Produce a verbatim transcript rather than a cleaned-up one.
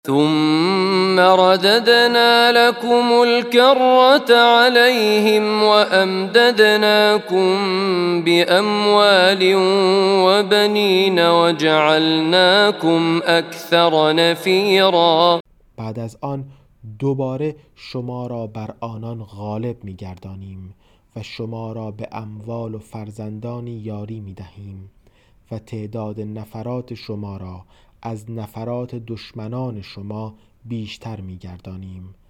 ثم رددنا لكم الكرة عليهم وأمددناكم بأموال وبنين وجعلناكم أكثر نفيرا. بعد از آن دوباره شما را بر آنان غالب می‌گردانیم و شما را به اموال و فرزندانی یاری می‌دهیم و تعداد نفرات شما را از نفرات دشمنان شما بیشتر می‌گردانیم